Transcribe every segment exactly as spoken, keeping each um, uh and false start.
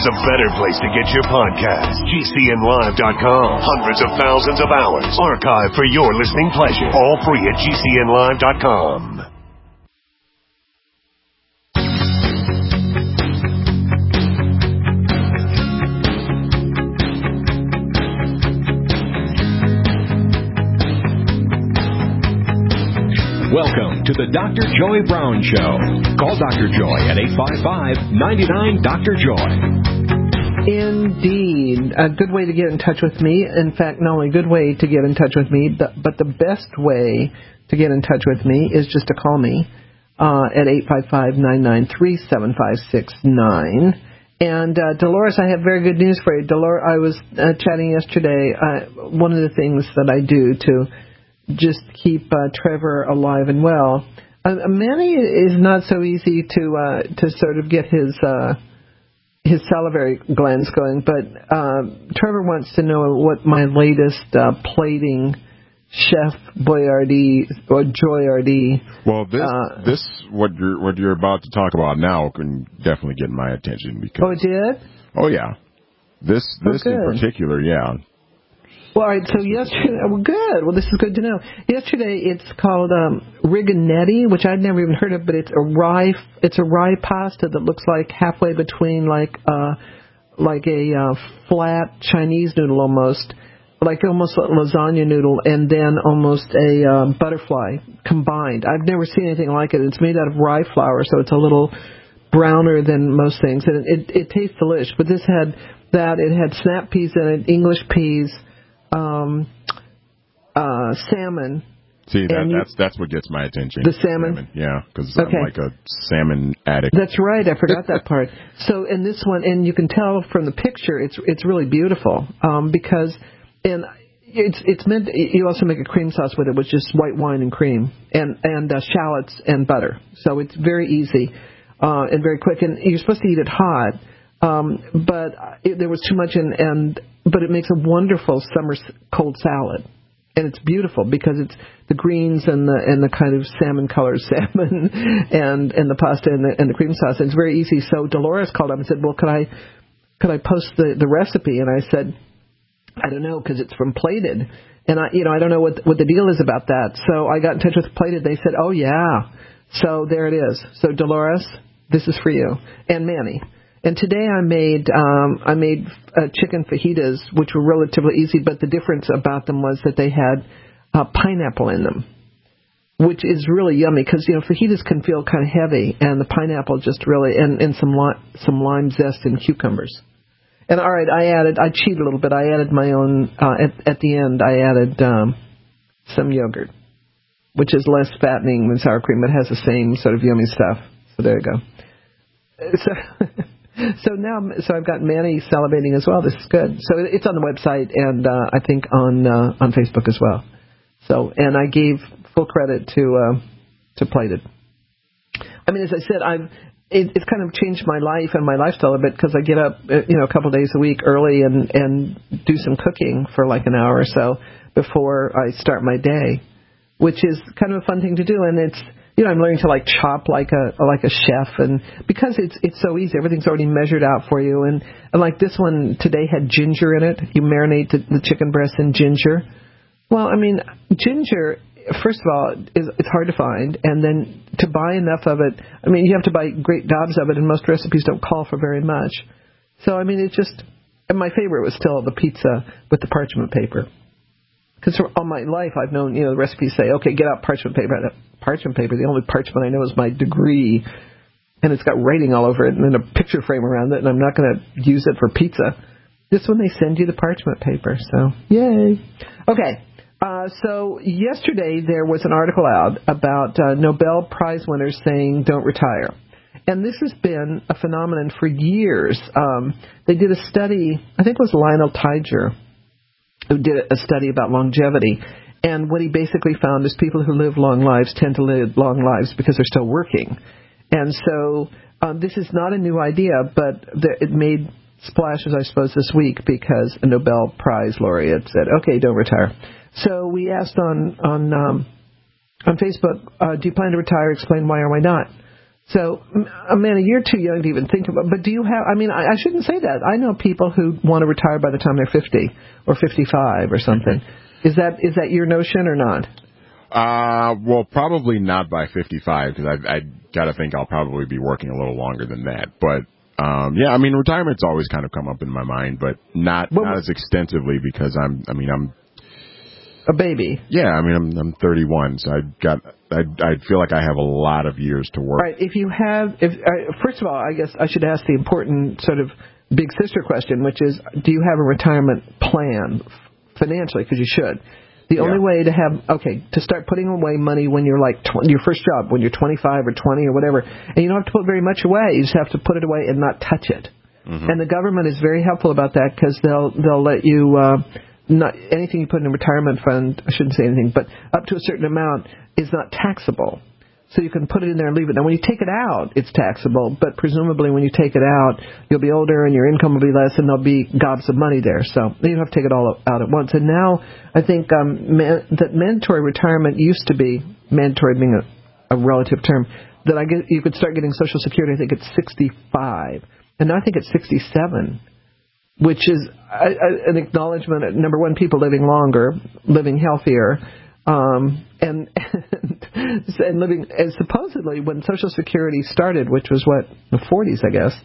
there's a better place to get your podcast. G C N live dot com. Hundreds of thousands of hours archived for your listening pleasure. All free at G C N live dot com. Welcome to the Doctor Joy Brown Show. Call Doctor Joy at eight five five, nine nine, Doctor Joy. Indeed. A good way to get in touch with me. In fact, not only a good way to get in touch with me, but, but the best way to get in touch with me is just to call me uh, at eight five five, nine nine three, seven five six nine. And uh, Dolores, I have very good news for you. Dolores, I was uh, chatting yesterday. Uh, one of the things that I do to just keep uh, Trevor alive and well. Uh, Manny is not so easy to uh, to sort of get his uh, his salivary glands going, but uh, Trevor wants to know what my latest uh, plating Chef Boyardee or Joyardee. Well, this uh, this what you're what you're about to talk about now can definitely get my attention because. Oh, it did? Oh yeah, this this oh, in particular, yeah. Well, all right, so yesterday, well, good. Well, this is good to know. Yesterday, it's called um, riganetti, which I'd never even heard of, but it's a rye. It's a rye pasta that looks like halfway between like uh, like a uh, flat Chinese noodle almost, like almost a lasagna noodle, and then almost a um, butterfly combined. I've never seen anything like it. It's made out of rye flour, so it's a little browner than most things, and it, it, it tastes delicious. But this had that. It had snap peas in it, English peas. Um, uh, salmon. See, that, you, that's that's what gets my attention. The salmon? salmon yeah, because okay. I'm like a salmon addict. That's right. I forgot that part. So in this one, and you can tell from the picture, it's it's really beautiful um, because, and it's it's meant. You also make a cream sauce with it, which is white wine and cream, and and uh, shallots and butter. So it's very easy uh, and very quick, and you're supposed to eat it hot. Um, but it, there was too much, in, and but it makes a wonderful summer cold salad, and it's beautiful because it's the greens and the and the kind of salmon colored salmon, and and the pasta and the and the cream sauce. And it's very easy. So Dolores called up and said, "Well, could I could I post the, the recipe?" And I said, "I don't know because it's from Plated, and I you know I don't know what what the deal is about that." So I got in touch with Plated. They said, "Oh yeah," so there it is. So Dolores, this is for you, and Manny. And today I made um, I made uh, chicken fajitas, which were relatively easy, but the difference about them was that they had uh, pineapple in them, which is really yummy because you know fajitas can feel kind of heavy, and the pineapple just really and, and some li- some lime zest and cucumbers. And all right, I added I cheated a little bit. I added my own uh, at at the end. I added um, some yogurt, which is less fattening than sour cream, but has the same sort of yummy stuff. So there you go. So. So now, so I've got Manny salivating as well. This is good. So it's on the website and uh, I think on uh, on Facebook as well. So and I gave full credit to uh, to Plated. I mean, as I said, I've it, it's kind of changed my life and my lifestyle a bit because I get up, you know, a couple of days a week early and and do some cooking for like an hour or so before I start my day, which is kind of a fun thing to do. And it's You know, I'm learning to like chop like a like a chef, and because it's it's so easy, everything's already measured out for you. And, and like this one today had ginger in it. You marinate the, the chicken breast in ginger. Well, I mean, ginger, first of all, is it's hard to find, and then to buy enough of it. I mean, you have to buy great gobs of it, and most recipes don't call for very much. So I mean, it's just. And my favorite was still the pizza with the parchment paper. Because all my life I've known, you know, the recipes say, okay, get out parchment paper. Parchment paper, the only parchment I know is my degree, and it's got writing all over it and then a picture frame around it, and I'm not going to use it for pizza. This one, they send you the parchment paper, so yay. Okay, uh, so yesterday there was an article out about uh, Nobel Prize winners saying don't retire. And this has been a phenomenon for years. Um, they did a study, I think it was Lionel Tiger, who did a study about longevity. And what he basically found is people who live long lives tend to live long lives because they're still working. And so um, this is not a new idea, but the, it made splashes, I suppose, this week because a Nobel Prize laureate said, okay, don't retire. So we asked on on um, on Facebook, uh, do you plan to retire? Explain why or why not. So, Amanda, you're too young to even think about. But do you have? I mean, I, I shouldn't say that. I know people who want to retire by the time they're fifty or fifty-five or something. Is that is that your notion or not? Uh, well, probably not by fifty-five because I I got to think I'll probably be working a little longer than that. But um, yeah, I mean, retirement's always kind of come up in my mind, but not well, not as extensively because I'm. I mean, I'm a baby. Yeah, I mean, I'm I'm thirty-one, so I got. I I feel like I have a lot of years to work. All right. If you have, if uh, first of all, I guess I should ask the important sort of big sister question, which is, do you have a retirement plan financially? Because you should. The yeah. only way to have, okay, to start putting away money when you're like twenty, your first job, when you're twenty-five or twenty or whatever, and you don't have to put very much away. You just have to put it away and not touch it. Mm-hmm. And the government is very helpful about that because they'll they'll let you. Uh, Not anything you put in a retirement fund, I shouldn't say anything, but up to a certain amount is not taxable. So you can put it in there and leave it. Now, when you take it out, it's taxable, but presumably when you take it out, you'll be older and your income will be less and there'll be gobs of money there. So you don't have to take it all out at once. And now I think um, man, that mandatory retirement used to be, mandatory being a, a relative term, that I get, you could start getting Social Security, I think it's sixty-five. And now I think it's sixty-seven. Which is a, a, an acknowledgement of, number one, people living longer, living healthier, um, and, and and living, and supposedly when Social Security started, which was, what, the forties, I guess.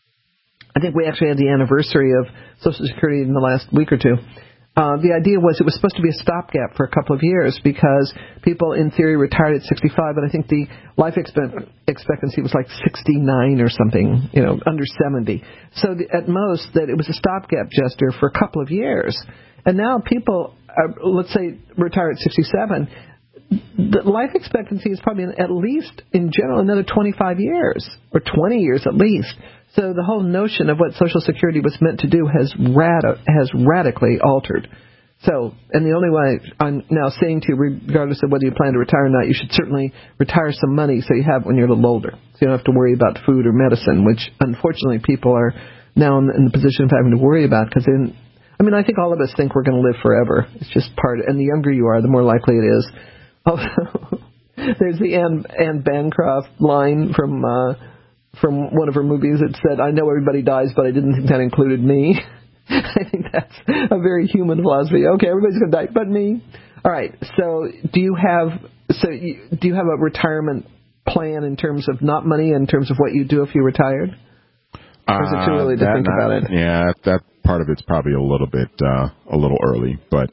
I think we actually had the anniversary of Social Security in the last week or two. Uh, the idea was it was supposed to be a stopgap for a couple of years because people, in theory, retired at sixty-five, but I think the life expect- expectancy was like sixty-nine or something, you know, under seventy. So the, at most, that it was a stopgap gesture for a couple of years. And now people, are, let's say, retire at sixty-seven, the life expectancy is probably at least, in general, another twenty-five years, or twenty years at least. So the whole notion of what Social Security was meant to do has rad- has radically altered. So, and the only way I'm now saying to you, regardless of whether you plan to retire or not, you should certainly retire some money so you have it when you're a little older. So you don't have to worry about food or medicine, which unfortunately people are now in, in the position of having to worry about. Because, I mean, I think all of us think we're going to live forever. It's just part of, and the younger you are, the more likely it is. Also, there's the Anne, Anne Bancroft line from... Uh, from one of her movies that said, I know everybody dies, but I didn't think that included me. I think that's a very human philosophy. Okay, everybody's going to die, but me. All right, so do you have so you, do you have a retirement plan in terms of not money, in terms of what you do if you're retired? Or is it too early to uh, think not, about it? Yeah, that part of it's probably a little bit, uh, a little early, but,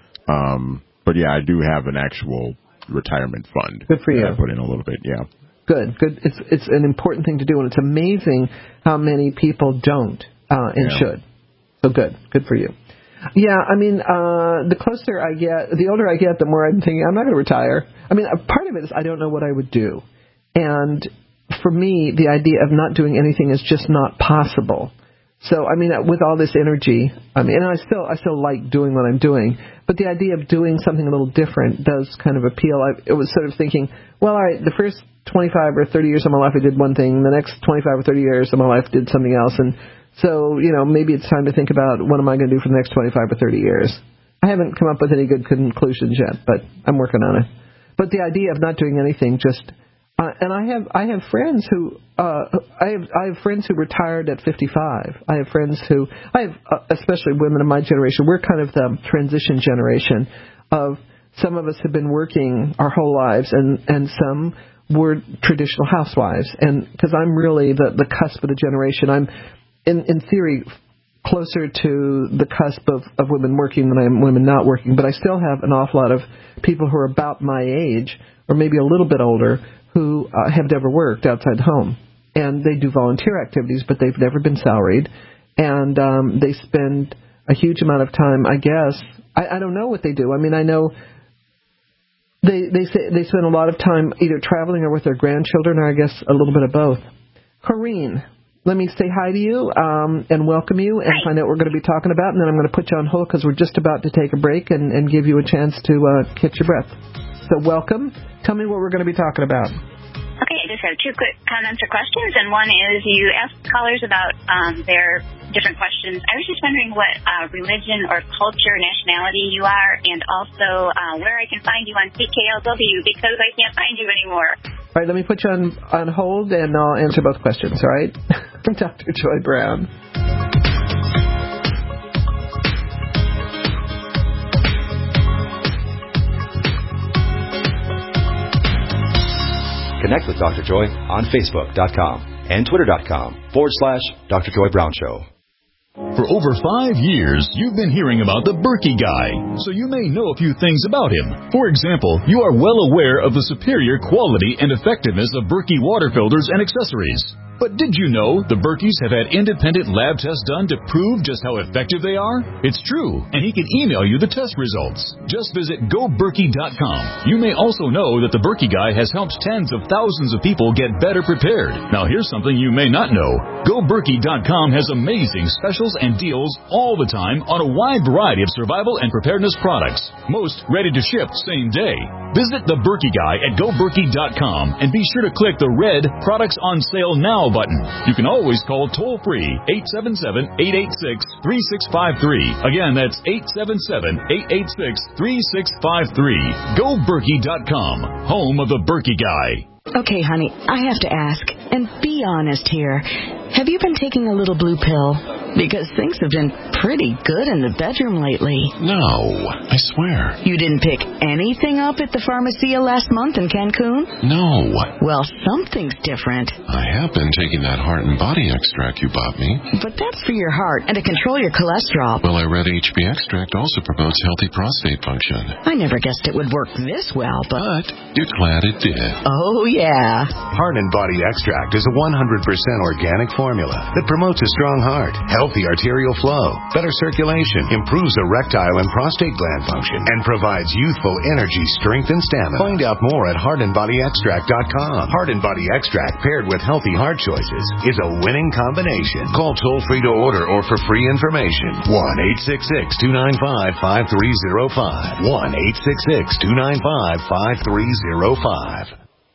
um, but yeah, I do have an actual retirement fund. Good for you. I put in a little bit, yeah. Good, good. It's it's an important thing to do, and it's amazing how many people don't uh, and yeah. should. So good, good for you. Yeah, I mean, uh, the closer I get, the older I get, the more I'm thinking I'm not going to retire. I mean, a part of it is I don't know what I would do, and for me, the idea of not doing anything is just not possible. So, I mean, with all this energy, I mean, and I still, I still like doing what I'm doing, but the idea of doing something a little different does kind of appeal. I it was sort of thinking, well, all right, the first twenty-five or thirty years of my life I did one thing, the next twenty-five or thirty years of my life did something else, and so, you know, maybe it's time to think about what am I going to do for the next twenty-five or thirty years. I haven't come up with any good conclusions yet, but I'm working on it. But the idea of not doing anything just... Uh, and I have I have friends who uh, I have I have friends who retired at fifty-five. I have friends who I have uh, especially women of my generation. We're kind of the transition generation of some of us have been working our whole lives, and, and some were traditional housewives. And because I'm really the, the cusp of the generation, I'm in in theory closer to the cusp of, of women working than I am women not working. But I still have an awful lot of people who are about my age or maybe a little bit older who uh, have never worked outside the home. And they do volunteer activities, but they've never been salaried. And um, they spend a huge amount of time, I guess. I, I don't know what they do. I mean, I know they they say they spend a lot of time either traveling or with their grandchildren, or I guess a little bit of both. Corrine, let me say hi to you um, and welcome you and find out what we're going to be talking about. And then I'm going to put you on hold because we're just about to take a break and, and give you a chance to uh, catch your breath. So welcome. Tell me what we're going to be talking about. Okay, I just have two quick comments or questions, and one is you asked callers about um, their different questions. I was just wondering what uh, religion or culture, nationality you are, and also uh, where I can find you on C K L W because I can't find you anymore. All right, let me put you on, on hold, and I'll answer both questions, all right? I'm Doctor Joy Brown. Connect with Doctor Joy on Facebook dot com and Twitter dot com forward slash Doctor Joy Brown Show. For over five years, you've been hearing about the Berkey Guy, so you may know a few things about him. For example, you are well aware of the superior quality and effectiveness of Berkey water filters and accessories. But did you know the Berkeys have had independent lab tests done to prove just how effective they are? It's true, and he can email you the test results. Just visit go berkey dot com. You may also know that the Berkey Guy has helped tens of thousands of people get better prepared. Now here's something you may not know. go berkey dot com has amazing specials and deals all the time on a wide variety of survival and preparedness products. Most ready to ship same day. Visit the Berkey Guy at go berkey dot com and be sure to click the red Products on Sale Now button. You can always call toll-free eight seven seven, eight eight six, three six five three. Again, that's eight seven seven, eight eight six, three six five three. go berkey dot com, home of the Berkey Guy. Okay, honey, I have to ask, and be honest here. Have you been taking a little blue pill? Because things have been pretty good in the bedroom lately. No, I swear. You didn't pick anything up at the Pharmacia last month in Cancun? No. Well, something's different. I have been taking that heart and body extract you bought me. But that's for your heart and to control your cholesterol. Well, I read H B extract also promotes healthy prostate function. I never guessed it would work this well, but... But you're glad it did. Oh, yeah. Heart and Body Extract is a one hundred percent organic formula that promotes a strong heart, healthy arterial flow, better circulation, improves erectile and prostate gland function, and provides youthful energy, strength, and stamina. Find out more at heart and body extract dot com. Heart and Body Extract paired with healthy heart choices is a winning combination. Call toll-free to order or for free information. one eight six six, two nine five, five three zero five. one eight six six, two nine five, five three zero five.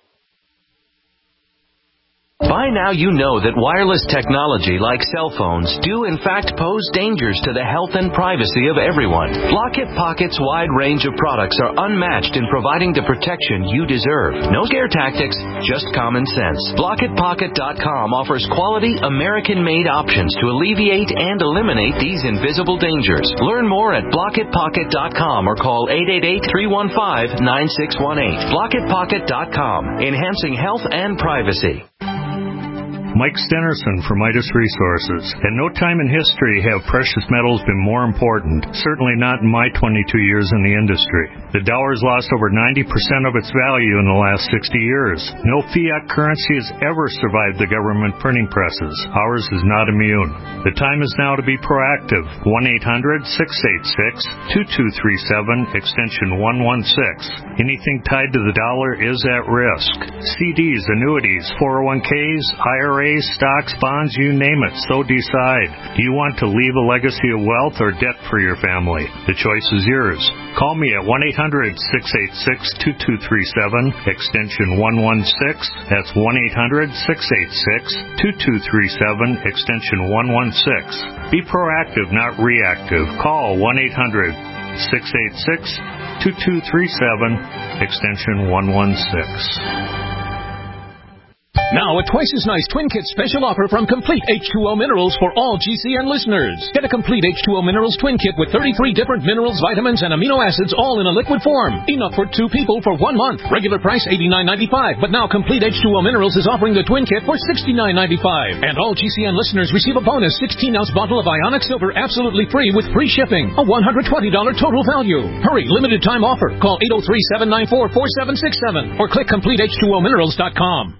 By now you know that wireless technology like cell phones do in fact pose dangers to the health and privacy of everyone. Block-It Pocket's wide range of products are unmatched in providing the protection you deserve. No scare tactics, just common sense. block it pocket dot com offers quality American-made options to alleviate and eliminate these invisible dangers. Learn more at block it pocket dot com or call eight eight eight, three one five, nine six one eight. block it pocket dot com, enhancing health and privacy. Mike Stenerson from Midas Resources. At no time in history have precious metals been more important, certainly not in my twenty-two years in the industry. The dollar has lost over ninety percent of its value in the last sixty years. No fiat currency has ever survived the government printing presses. Ours is not immune. The time is now to be proactive. one eight hundred, six eight six, two two three seven, extension one one six. Anything tied to the dollar is at risk. C Ds, annuities, four oh one Ks, I R As, stocks, bonds, you name it, so decide. Do you want to leave a legacy of wealth or debt for your family? The choice is yours. Call me at one eight hundred, six eight six, two two three seven, extension one one six. That's one eight hundred, six eight six, two two three seven, extension one one six. Be proactive, not reactive. Call one eight hundred, six eight six, two two three seven, extension one one six. Now, a twice as nice Twin Kit special offer from Complete H two O Minerals for all G C N listeners. Get a Complete H two O Minerals Twin Kit with thirty-three different minerals, vitamins, and amino acids all in a liquid form. Enough for two people for one month. Regular price eighty-nine ninety-five, but now Complete H two O Minerals is offering the Twin Kit for sixty-nine ninety-five. And all G C N listeners receive a bonus sixteen ounce bottle of Ionic Silver absolutely free with free shipping. A one hundred twenty dollars total value. Hurry, limited time offer. Call eight oh three, seven nine four, four seven six seven or click complete h two o minerals dot com.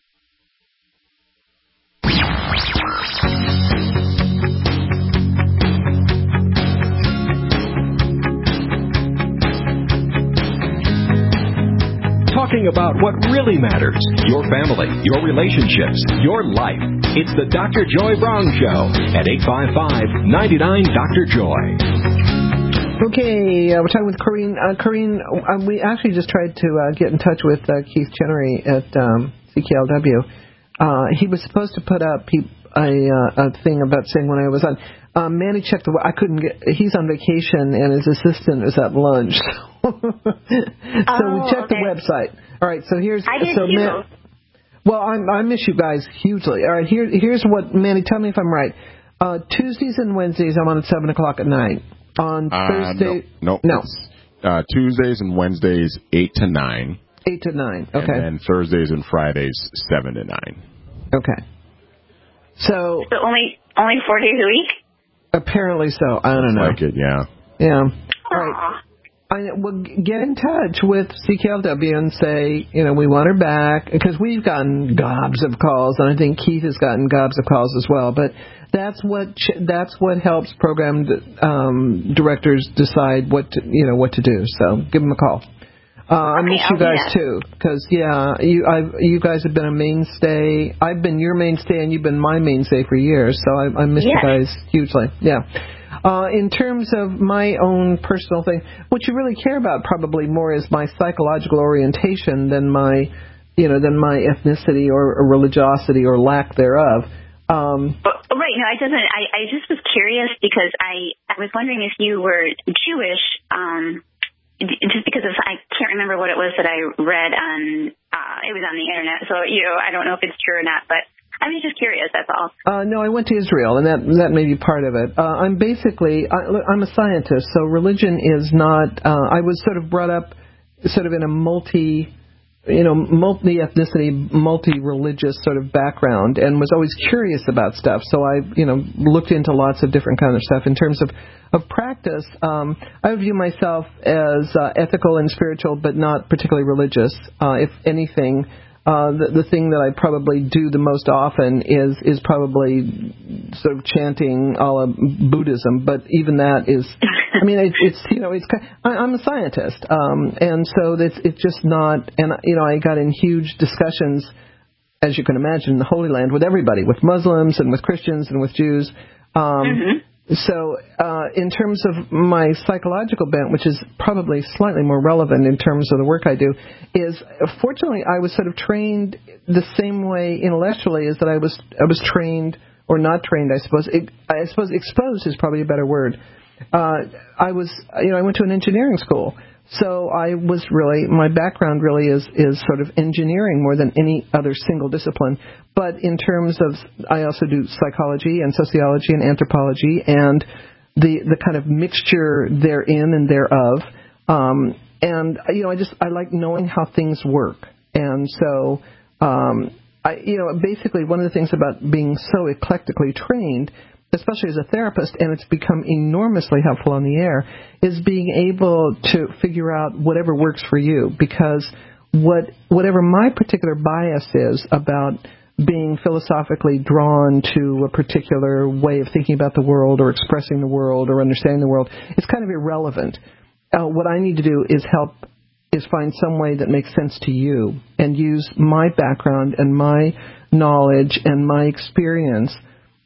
Talking about what really matters, your family, your relationships, your life. It's the Doctor Joy Brown Show at eight five five, nine nine, Doctor Joy. Okay, uh, we're talking with Corrine. Uh, Corrine, uh, we actually just tried to uh, get in touch with uh, Keith Chenery at um, C K L W. Uh, he was supposed to put up he, a, uh, a thing about saying when I was on. Um, Manny checked the. I couldn't get. He's on vacation and his assistant is at lunch. so oh, we checked okay. the website. All right, so here's I did so too. Man, well, I, I miss you guys hugely. All right, here here's what Manny. Tell me if I'm right. Uh, Tuesdays and Wednesdays, I'm on at seven o'clock at night. On uh, Thursday, no, no. no. Uh, Tuesdays and Wednesdays, eight to nine. Eight to nine. Okay. And then Thursdays and Fridays, seven to nine. Okay. So. So only only four days a week. Apparently so. I don't know. Like it, yeah. Yeah. Aww. All right. I, well, get in touch with C K L W and say, you know, we want her back, because we've gotten gobs of calls, and I think Keith has gotten gobs of calls as well. But that's what that's what helps program um, directors decide what to, you know what to do. So give them a call. Uh, I okay, miss I'll you guys too, because yeah, you I've, you guys have been a mainstay. I've been your mainstay, and you've been my mainstay for years. So I, I miss yes. you guys hugely. Yeah. Uh, in terms of my own personal thing, what you really care about probably more is my psychological orientation than my, you know, than my ethnicity or, or religiosity or lack thereof. Um, but, right. No, it doesn't. I, I just was curious because I, I was wondering if you were Jewish, um, just because of, I can't remember what it was that I read on, uh, it was on the internet. So, you know, I don't know if it's true or not, but I was just curious, that's all. Uh, no, I went to Israel, and that that may be part of it. Uh, I'm basically, I, I'm a scientist, so religion is not, uh, I was sort of brought up sort of in a multi, you know, multi-ethnicity, multi-religious sort of background, and was always curious about stuff. So I, you know, looked into lots of different kind of stuff. In terms of, of practice, um, I view myself as uh, ethical and spiritual, but not particularly religious. Uh, if anything, Uh, the, the thing that I probably do the most often is is probably sort of chanting a la Buddhism, but even that is, I mean, it, it's you know, it's I, I'm a scientist, um, and so it's it's just not, and you know, I got in huge discussions, as you can imagine, in the Holy Land with everybody, with Muslims and with Christians and with Jews. Um, mm-hmm. So uh, in terms of my psychological bent, which is probably slightly more relevant in terms of the work I do, is fortunately I was sort of trained the same way intellectually as that I was I was trained, or not trained, I suppose. It, I suppose exposed is probably a better word. Uh, I was, you know, I went to an engineering school. So I was really, my background really is, is sort of engineering more than any other single discipline. But in terms of, I also do psychology and sociology and anthropology and the, the kind of mixture therein and thereof. Um, and, you know, I just, I like knowing how things work. And so, um, I, you know, basically one of the things about being so eclectically trained, especially as a therapist, and it's become enormously helpful on the air, is being able to figure out whatever works for you. Because what whatever my particular bias is about being philosophically drawn to a particular way of thinking about the world or expressing the world or understanding the world, it's kind of irrelevant. Uh, what I need to do is help, is find some way that makes sense to you and use my background and my knowledge and my experience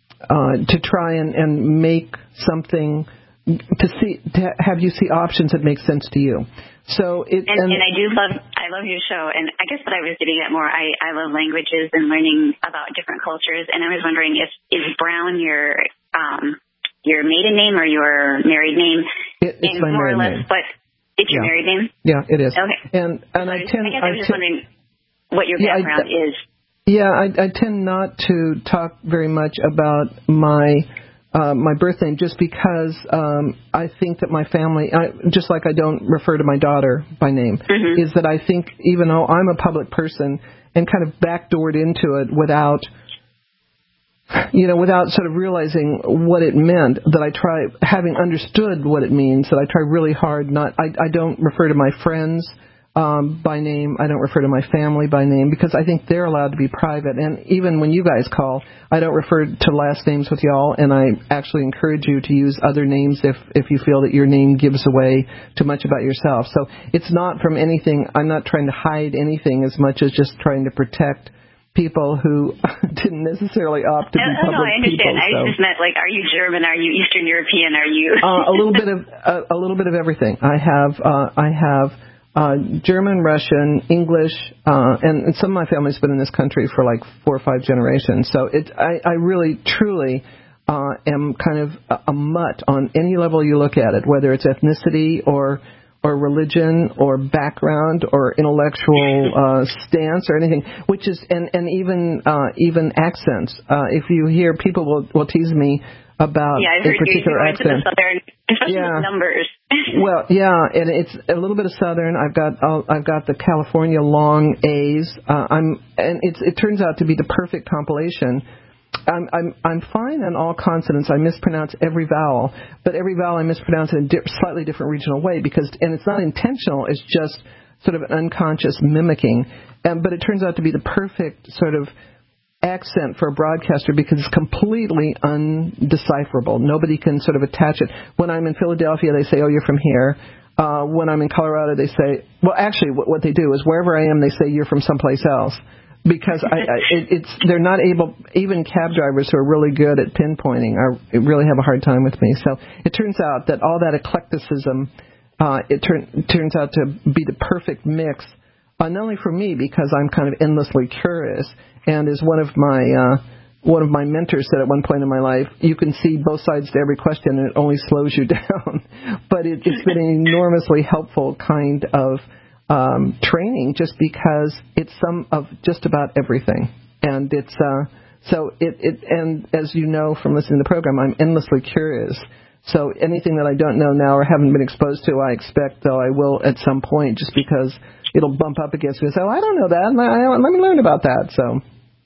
Uh, to try and, and make something, to see, to have you see options that make sense to you. So it, and, and, and I do love, I love your show. And I guess what I was getting at more, I, I love languages and learning about different cultures. And I was wondering if, is Brown your, um, your maiden name or your married name? It, it's and my more married or less, name. But it's your yeah. married name? Yeah, it is. Okay. And, and so I tend, I guess I was I just t- wondering what your yeah, background I, is. Yeah, I, I tend not to talk very much about my uh, my birth name, just because um, I think that my family, I, just like I don't refer to my daughter by name, mm-hmm. is that I think even though I'm a public person and kind of backdoored into it without, you know, without sort of realizing what it meant, that I try, having understood what it means, that I try really hard not, I, I don't refer to my friends Um, by name. I don't refer to my family by name, because I think they're allowed to be private. And even when you guys call, I don't refer to last names with y'all, and I actually encourage you to use other names if, if you feel that your name gives away too much about yourself. So it's not from anything. I'm not trying to hide anything as much as just trying to protect people who didn't necessarily opt to be no, public no, I understand. people. I so. just meant, like, are you German? Are you Eastern European? Are you uh, a little bit of uh, a little bit of everything. I have uh, I have Uh, German, Russian, English, uh, and, and some of my family's been in this country for like four or five generations. So it, I, I really, truly uh, am kind of a, a mutt on any level you look at it, whether it's ethnicity or or religion or background or intellectual uh, stance or anything, which is and and even uh, even accents. Uh, if you hear people will will tease me about yeah, I've a heard particular you accent. The southern, especially yeah. with numbers. Well, yeah, and it's a little bit of Southern. I've got uh, I've got the California long A's. Uh, I'm and it's it turns out to be the perfect compilation. I'm I'm I'm fine on all consonants. I mispronounce every vowel, but every vowel I mispronounce in a di- slightly different regional way because and it's not intentional. It's just sort of an unconscious mimicking. And but it turns out to be the perfect sort of accent for a broadcaster because it's completely undecipherable. Nobody can sort of attach it. When I'm in Philadelphia, they say, "Oh, you're from here." Uh, when I'm in Colorado, they say, "Well, actually, what, what they do is wherever I am, they say you're from someplace else." Because I, I, it, it's they're not able. Even cab drivers who are really good at pinpointing are really have a hard time with me. So it turns out that all that eclecticism, uh, it turn, turns out to be the perfect mix. Uh, not only for me because I'm kind of endlessly curious, and as one of my uh, one of my mentors said at one point in my life, you can see both sides to every question, and it only slows you down. But it, it's been an enormously helpful kind of um, training, just because it's some of just about everything, and it's uh, so it, it and as you know from listening to the program, I'm endlessly curious. So anything that I don't know now or haven't been exposed to, I expect, though I will at some point, just because it'll bump up against me and say, oh, I don't know that. Let me learn about that. So,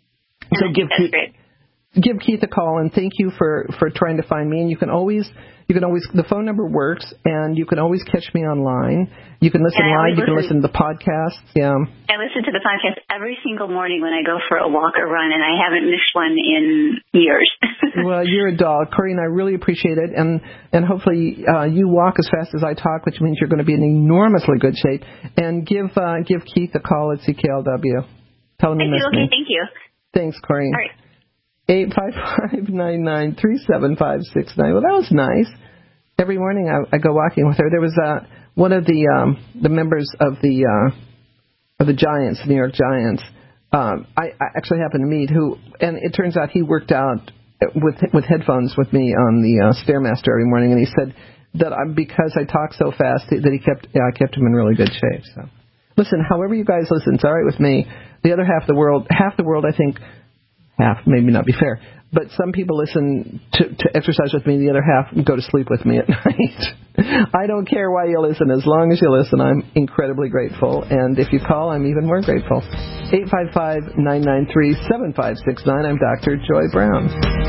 so give Keith, give Keith a call, and thank you for, for trying to find me. And you can always, you can always, the phone number works, and you can always catch me online. You can listen live. You can listen to the podcast. Yeah. I listen to the podcast every single morning when I go for a walk or run, and I haven't missed one in years. Well, you're a doll, Corrine. I really appreciate it, and and hopefully uh, you walk as fast as I talk, which means you're going to be in enormously good shape. And give uh, give Keith a call at C K L W. Tell him you missed me. Okay, thank you. Thanks, Corrine. All right. Eight five five nine nine three seven five six nine. Well, that was nice. Every morning I, I go walking with her. There was uh, one of the um, the members of the uh, of the Giants, New York Giants. Um, I, I actually happened to meet who, and it turns out he worked out with with headphones with me on the uh, Stairmaster every morning, and he said that I, because I talk so fast that he kept yeah, I kept him in really good shape. So, listen, however you guys listen, it's all right with me. The other half of the world, half the world, I think, half maybe not be fair, but some people listen to, to exercise with me. The other half go to sleep with me at night. I don't care why you listen. As long as you listen, I'm incredibly grateful. And if you call, I'm even more grateful. eight five five nine nine three seven five six nine. I'm Doctor Joy Brown.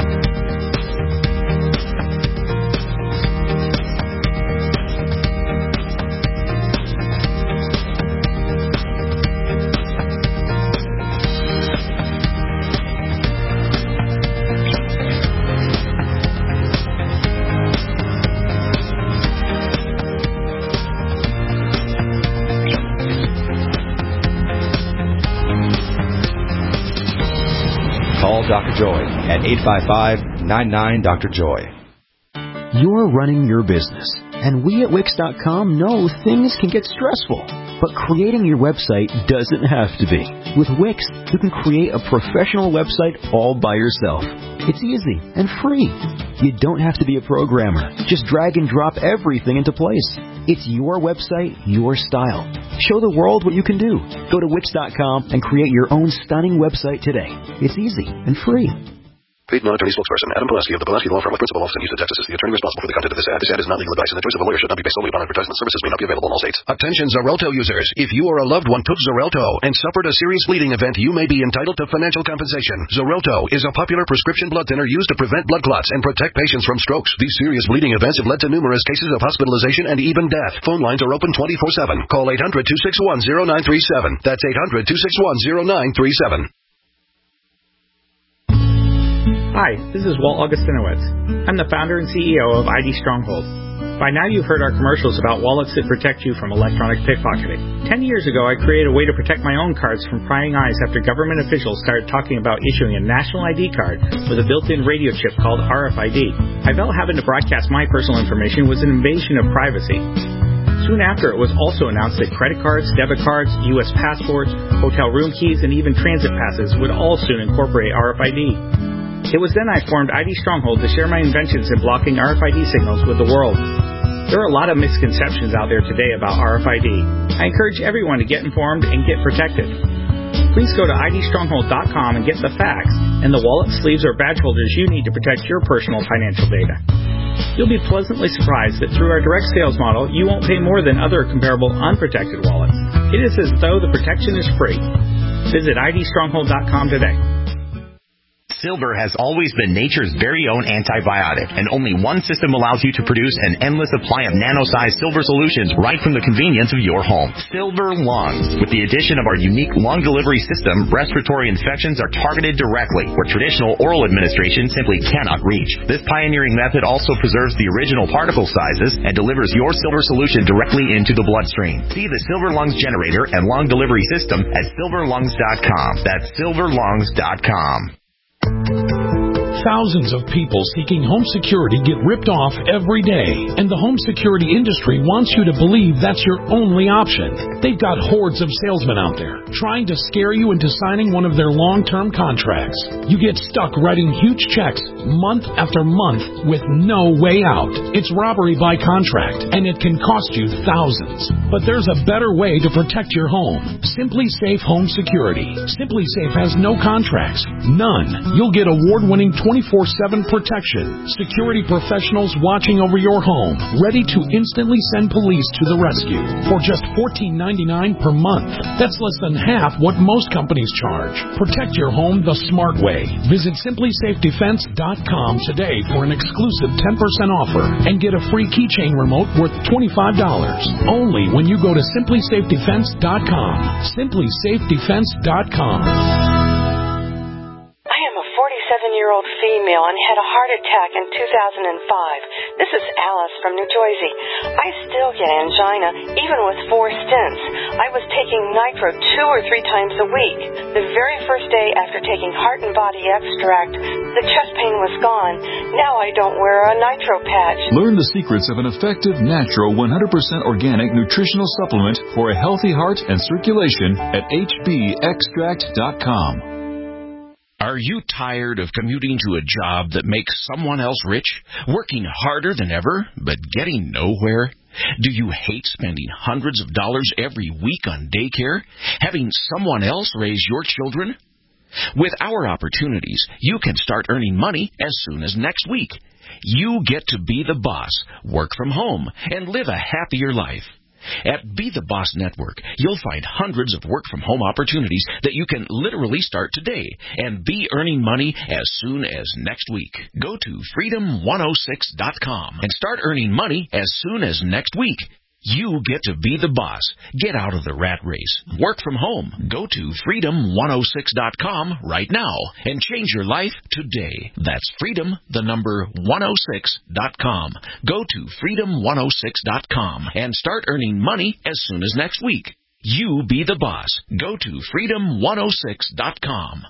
Doctor Joy at eight five five nine nine Doctor Joy. You're running your business, and we at Wix dot com know things can get stressful, but creating your website doesn't have to be. With Wix, you can create a professional website all by yourself. It's easy and free. You don't have to be a programmer. Just drag and drop everything into place. It's your website, your style. Show the world what you can do. Go to Wix dot com and create your own stunning website today. It's easy and free. Paid non-attorney spokesperson Adam Pulaski of the Pulaski Law Firm with principal office in Houston, Texas is the attorney responsible for the content of this ad. This ad is not legal advice, and the choice of a lawyer should not be based solely upon advertisement. Services may not be available in all states. Attention Xarelto users. If you or a loved one took Xarelto and suffered a serious bleeding event, you may be entitled to financial compensation. Xarelto is a popular prescription blood thinner used to prevent blood clots and protect patients from strokes. These serious bleeding events have led to numerous cases of hospitalization and even death. Phone lines are open twenty-four seven. Call eight hundred two six one zero nine three seven. That's eight hundred two six one zero nine three seven. Hi, this is Walt Augustinowitz. I'm the founder and C E O of I D Stronghold. By now you've heard our commercials about wallets that protect you from electronic pickpocketing. Ten years ago, I created a way to protect my own cards from prying eyes after government officials started talking about issuing a national I D card with a built-in radio chip called R F I D. I felt having to broadcast my personal information was an invasion of privacy. Soon after, it was also announced that credit cards, debit cards, U S passports, hotel room keys, and even transit passes would all soon incorporate R F I D. It was then I formed I D Stronghold to share my inventions in blocking R F I D signals with the world. There are a lot of misconceptions out there today about R F I D. I encourage everyone to get informed and get protected. Please go to I D stronghold dot com and get the facts and the wallet, sleeves, or badge holders you need to protect your personal financial data. You'll be pleasantly surprised that through our direct sales model, you won't pay more than other comparable unprotected wallets. It is as though the protection is free. Visit I D stronghold dot com today. Silver has always been nature's very own antibiotic, and only one system allows you to produce an endless supply of nano-sized silver solutions right from the convenience of your home. Silver Lungs. With the addition of our unique lung delivery system, respiratory infections are targeted directly, where traditional oral administration simply cannot reach. This pioneering method also preserves the original particle sizes and delivers your silver solution directly into the bloodstream. See the Silver Lungs generator and lung delivery system at silver lungs dot com. That's silver lungs dot com. Thousands of people seeking home security get ripped off every day, and the home security industry wants you to believe that's your only option. They've got hordes of salesmen out there trying to scare you into signing one of their long-term contracts. You get stuck writing huge checks month after month with no way out. It's robbery by contract, and it can cost you thousands. But there's a better way to protect your home. Simply Safe Home Security. Simply Safe has no contracts. None. You'll get award-winning twenty-four seven protection. Security professionals watching over your home, ready to instantly send police to the rescue for just fourteen ninety-nine per month. That's less than half what most companies charge. Protect your home the smart way. Visit simply safe defense dot com today for an exclusive ten percent offer and get a free keychain remote worth twenty-five dollars. Only when you go to simply safe defense dot com. simply safe defense dot com. forty-seven-year-old female and had a heart attack in two thousand five. This is Alice from New Jersey. I still get angina, even with four stents. I was taking nitro two or three times a week. The very first day after taking Heart and Body Extract, the chest pain was gone. Now I don't wear a nitro patch. Learn the secrets of an effective, natural, one hundred percent organic nutritional supplement for a healthy heart and circulation at h b extract dot com. Are you tired of commuting to a job that makes someone else rich, working harder than ever, but getting nowhere? Do you hate spending hundreds of dollars every week on daycare, having someone else raise your children? With our opportunities, you can start earning money as soon as next week. You get to be the boss, work from home, and live a happier life. At Be the Boss Network, you'll find hundreds of work-from-home opportunities that you can literally start today and be earning money as soon as next week. Go to freedom one oh six dot com and start earning money as soon as next week. You get to be the boss. Get out of the rat race. Work from home. Go to freedom one oh six dot com right now and change your life today. That's freedom, the number one oh six dot com. Go to freedom one oh six dot com and start earning money as soon as next week. You be the boss. Go to freedom one oh six dot com.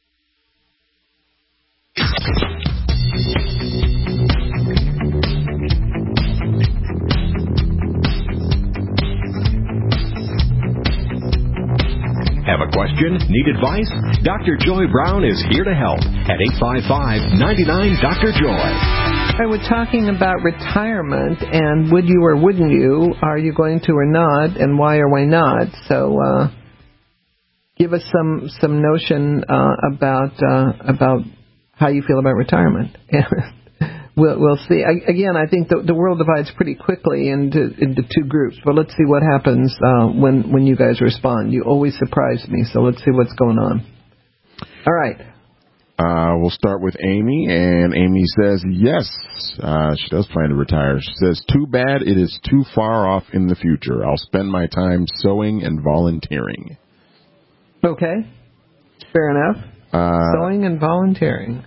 Have a question? Need advice? Doctor Joy Brown is here to help at eight five five, nine nine, Doctor Joy. I was talking about retirement and would you or wouldn't you? Are you going to or not? And why or why not? So uh, give us some some notion uh, about uh, about how you feel about retirement. We'll, we'll see. I, again, I think the, the world divides pretty quickly into into two groups. But let's see what happens uh, when when you guys respond. You always surprise me, so let's see what's going on. All right. Uh, we'll start with Amy, and Amy says yes, uh, she does plan to retire. She says, too bad it is too far off in the future. I'll spend my time sewing and volunteering. Okay. Fair enough. Uh, sewing and volunteering.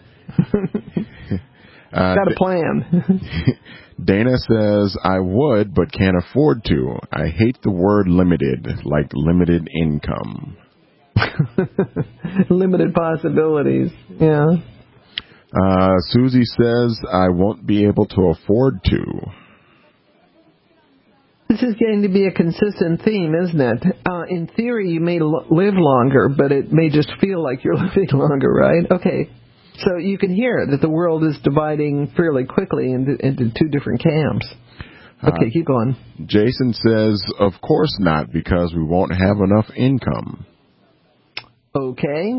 Uh, Got a plan. Dana says, I would, but can't afford to. I hate the word limited, like limited income. Limited possibilities, yeah. Uh, Susie says, I won't be able to afford to. This is getting to be a consistent theme, isn't it? Uh, in theory, you may lo- live longer, but it may just feel like you're living longer, right? Okay. So you can hear that the world is dividing fairly quickly into, into two different camps. Okay, uh, keep going. Jason says, of course not, because we won't have enough income. Okay.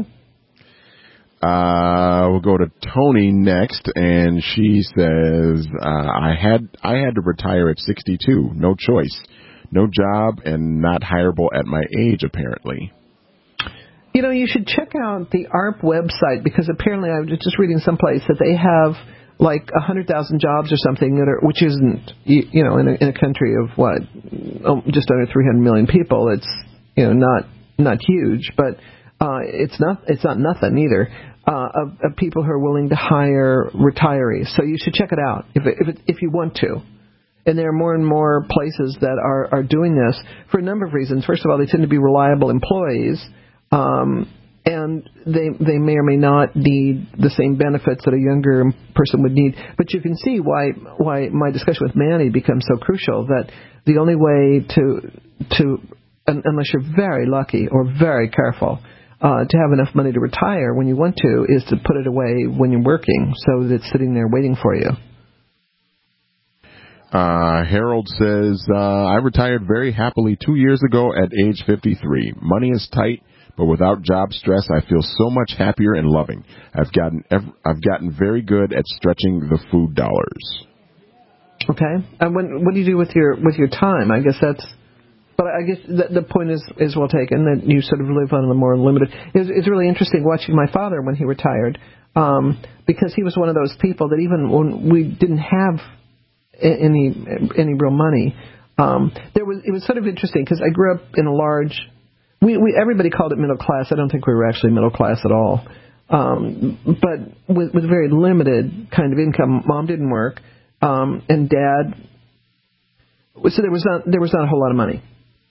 Uh, we'll go to Tony next, and she says, uh, I had I had to retire at sixty-two. No choice. No job and not hireable at my age, apparently. You know, you should check out the A R P website, because apparently I was just reading someplace that they have like one hundred thousand jobs or something, that are, which isn't, you, you know, in a, in a country of what, oh, just under three hundred million people. It's, you know, not not huge, but uh, it's not it's not nothing either. Uh, of, of people who are willing to hire retirees. So you should check it out if it, if, it, if you want to. And there are more and more places that are, are doing this for a number of reasons. First of all, they tend to be reliable employees, um, and they they may or may not need the same benefits that a younger person would need. But you can see why why my discussion with Manny becomes so crucial, that the only way to to unless you're very lucky or very careful, Uh, to have enough money to retire when you want to, is to put it away when you're working, so that it's sitting there waiting for you. Uh, Harold says, uh, I retired very happily two years ago at age fifty-three. Money is tight, but without job stress, I feel so much happier and loving. I've gotten ev- I've gotten very good at stretching the food dollars. Okay. And when, what do you do with your with your time? I guess that's. But I guess the, the point is, is well taken, that you sort of live on a more limited. It's, it's really interesting watching my father when he retired, um, because he was one of those people that even when we didn't have any any real money, um, there was it was sort of interesting, because I grew up in a large. We, we everybody called it middle class. I don't think we were actually middle class at all, um, but with, with very limited kind of income. Mom didn't work, um, and Dad. So there was not there was not a whole lot of money.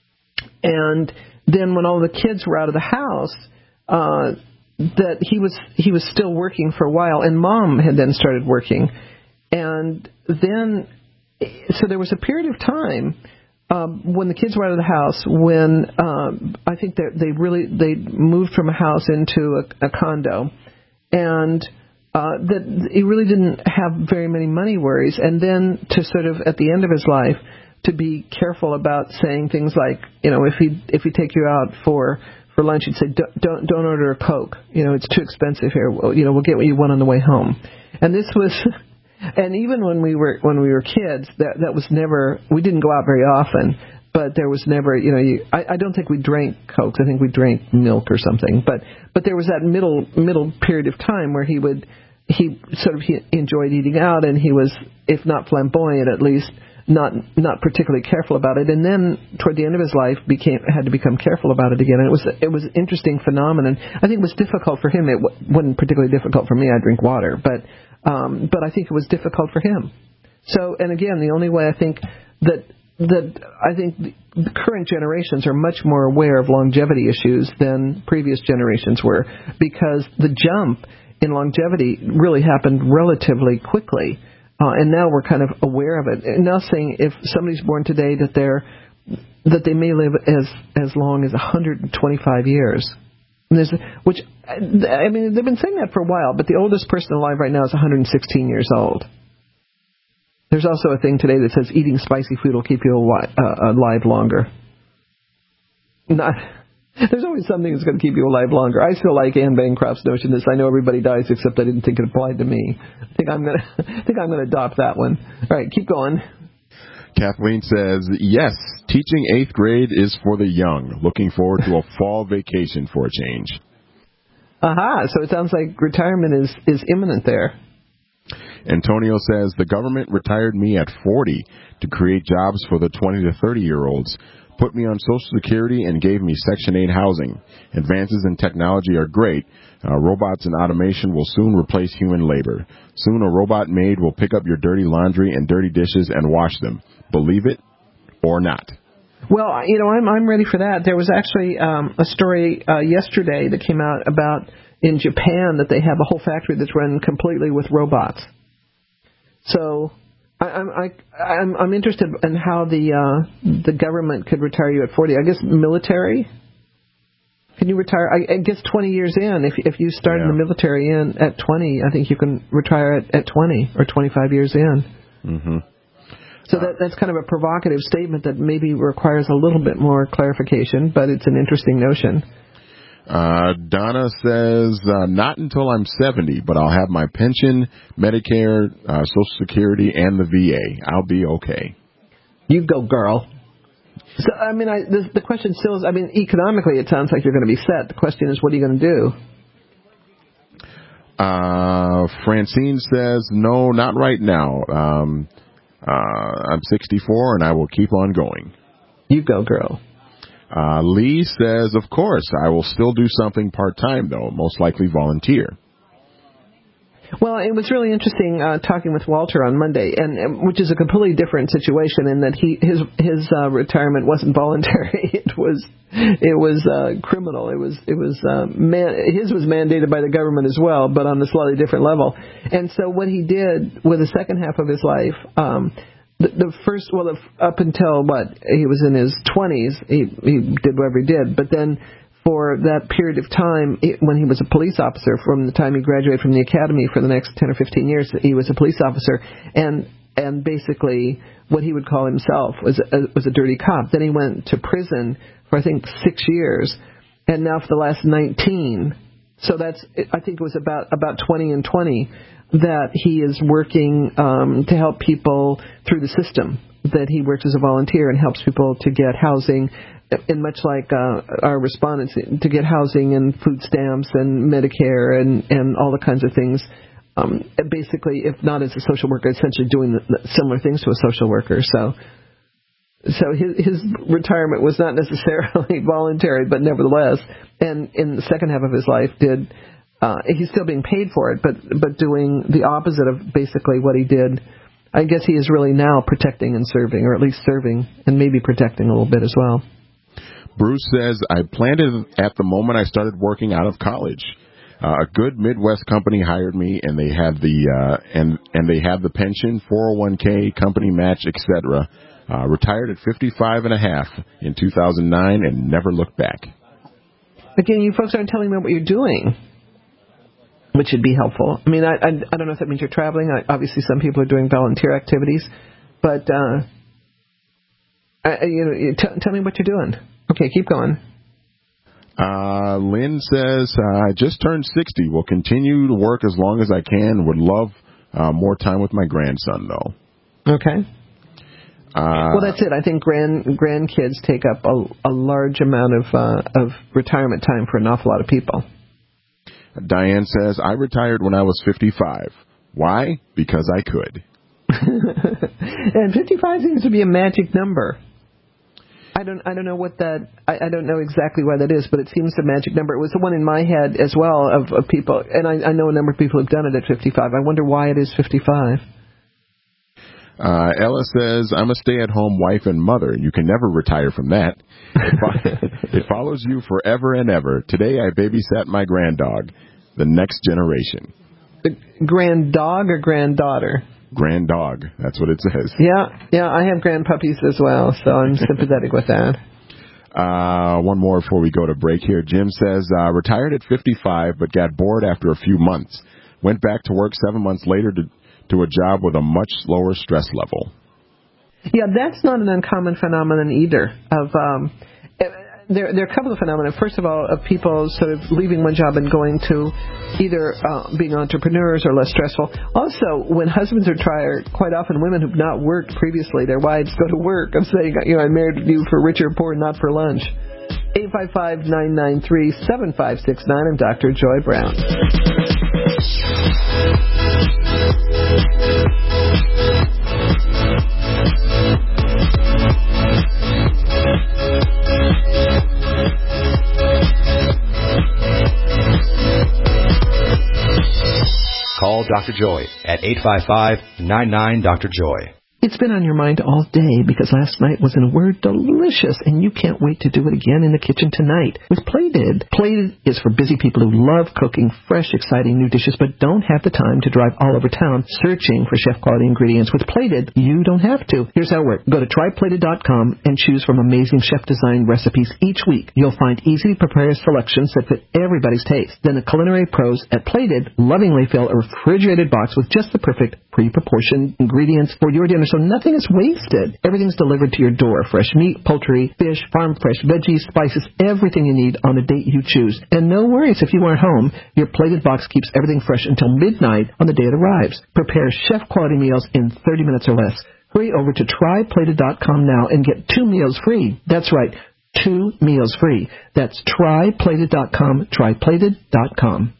And then when all the kids were out of the house, uh, that he was he was still working for a while, and Mom had then started working, and then so there was a period of time um, when the kids were out of the house, when um, I think that they really they moved from a house into a, a condo, and uh, that he really didn't have very many money worries, and then to sort of at the end of his life, to be careful about saying things like, you know, if he if he take you out for, for lunch, he'd say, don't, don't don't order a Coke. You know, it's too expensive here. Well, you know, we'll get what you want on the way home. And this was, and even when we were when we were kids, that that was never. We didn't go out very often, but there was never, you know, you, I, I don't think we drank Cokes. I think we drank milk or something. But but there was that middle middle period of time where he would he sort of he enjoyed eating out, and he was, if not flamboyant, at least not not particularly careful about it, and then toward the end of his life became had to become careful about it again. And it was it was an interesting phenomenon. I think it was difficult for him. It w- wasn't particularly difficult for me. I drink water, but um, but I think it was difficult for him. So, and again, the only way I think that that I think the current generations are much more aware of longevity issues than previous generations were, because the jump in longevity really happened relatively quickly. Uh, and now we're kind of aware of it. And now saying if somebody's born today that they're that they may live as as long as one hundred twenty-five years, and there's, which I mean they've been saying that for a while. But the oldest person alive right now is one hundred sixteen years old. There's also a thing today that says eating spicy food will keep you alive, uh, alive longer. Not. There's always something that's going to keep you alive longer. I still like Anne Bancroft's notion that I know everybody dies, except I didn't think it applied to me. I think I'm going to I think I'm going to adopt that one. All right, keep going. Kathleen says, yes, teaching eighth grade is for the young. Looking forward to a fall vacation for a change. Aha, so it sounds like retirement is, is imminent there. Antonio says, the government retired me at forty to create jobs for the twenty to thirty-year-olds. Put me on Social Security and gave me Section eight housing. Advances in technology are great. Uh, robots and automation will soon replace human labor. Soon a robot maid will pick up your dirty laundry and dirty dishes and wash them. Believe it or not. Well, you know, I'm I'm ready for that. There was actually um, a story uh, yesterday that came out about in Japan that they have a whole factory that's run completely with robots. So I, I'm I, I'm I'm interested in how the uh, the government could retire you at forty. I guess military. Can you retire? I, I guess twenty years in. If if you start yeah. in the military in at twenty, I think you can retire at, at twenty or twenty-five years in. Mm-hmm. So that, that's kind of a provocative statement that maybe requires a little bit more clarification, but it's an interesting notion. Uh, Donna says, uh, not until I'm seventy, but I'll have my pension, Medicare, uh, Social Security, and the V A. I'll be okay. You go, girl. So, I mean, I, the, the question still is, I mean, economically it sounds like you're going to be set. The question is, what are you going to do? Uh, Francine says, no, not right now. Um, uh, I'm sixty-four and I will keep on going. You go, girl. Uh, Lee says, of course, I will still do something part-time, though, most likely volunteer. Well, it was really interesting uh, talking with Walter on Monday, and, and which is a completely different situation in that he his his uh, retirement wasn't voluntary. It was it was uh, criminal. It was it was uh, man, his was mandated by the government as well, but on a slightly different level. And so what he did with the second half of his life. Um, The, the first, well, the, up until, what, he was in his twenties, he, he did whatever he did. But then for that period of time, it, when he was a police officer, from the time he graduated from the academy for the next ten or fifteen years, he was a police officer. And and basically what he would call himself was a, was a dirty cop. Then he went to prison for, I think, six years. And now for the last nineteen, so that's, I think it was about, about twenty and twenty, that he is working um, to help people through the system, that he works as a volunteer and helps people to get housing, and much like uh, our respondents, to get housing and food stamps and Medicare and, and all the kinds of things. Um, basically, if not as a social worker, essentially doing the, the similar things to a social worker. So so his, his retirement was not necessarily voluntary, but nevertheless, and in the second half of his life did... Uh, he's still being paid for it, but but doing the opposite of basically what he did. I guess he is really now protecting and serving, or at least serving and maybe protecting a little bit as well. Bruce says, I planned it at the moment I started working out of college. Uh, a good Midwest company hired me, and they had the uh, and and they had the pension, four oh one k, company match, et cetera. Uh, retired at fifty-five and a half in two thousand nine, and never looked back. Again, you folks aren't telling me what you're doing, which would be helpful. I mean, I, I I don't know if that means you're traveling. I, obviously, some people are doing volunteer activities, but uh, I, you know, you t- tell me what you're doing. Okay, keep going. Uh, Lynn says, uh, I just turned sixty. Will continue to work as long as I can. Would love uh, more time with my grandson, though. Okay. Uh, well, that's it. I think grand grandkids take up a, a large amount of uh, of retirement time for an awful lot of people. Diane says, I retired when I was fifty-five. Why? Because I could. And fifty-five seems to be a magic number. I don't I don't know what that, I, I don't know exactly why that is, but it seems a magic number. It was the one in my head as well of, of people, and I, I know a number of people have done it at fifty-five. I wonder why it is fifty-five. Uh, Ella says, I'm a stay-at-home wife and mother. You can never retire from that. It, fo- it follows you forever and ever. Today I babysat my granddog, the next generation. The granddog or granddaughter? Granddog. That's what it says. Yeah, yeah, I have grandpuppies as well, so I'm sympathetic with that. Uh, one more before we go to break here. Jim says, uh, retired at fifty-five, but got bored after a few months. Went back to work seven months later to, to a job with a much lower stress level. Yeah, that's not an uncommon phenomenon either. Of um, there, there are a couple of phenomena. First of all, of people sort of leaving one job and going to either uh, being entrepreneurs or less stressful. Also, when husbands are tired, quite often women who've not worked previously, their wives go to work and say, you know, I married you for rich or poor, not for lunch. eight five five, nine nine three, seven five six nine. I'm Doctor Joy Brown. Call Doctor Joy at eight five five, nine nine, Doctor Joy. It's been on your mind all day because last night was, in a word, delicious, and you can't wait to do it again in the kitchen tonight with Plated. Plated is for busy people who love cooking fresh, exciting new dishes but don't have the time to drive all over town searching for chef-quality ingredients. With Plated, you don't have to. Here's how it works. Go to try plated dot com and choose from amazing chef-designed recipes each week. You'll find easy-to-prepare selections that fit everybody's taste. Then the culinary pros at Plated lovingly fill a refrigerated box with just the perfect pre-proportioned ingredients for your dinner so nothing is wasted. Everything's delivered to your door. Fresh meat, poultry, fish, farm fresh veggies, spices, everything you need on the date you choose. And no worries if you aren't home. Your plated box keeps everything fresh until midnight on the day it arrives. Prepare chef-quality meals in thirty minutes or less. Hurry over to try plated dot com now and get two meals free. That's right, two meals free. That's try plated dot com, try plated dot com.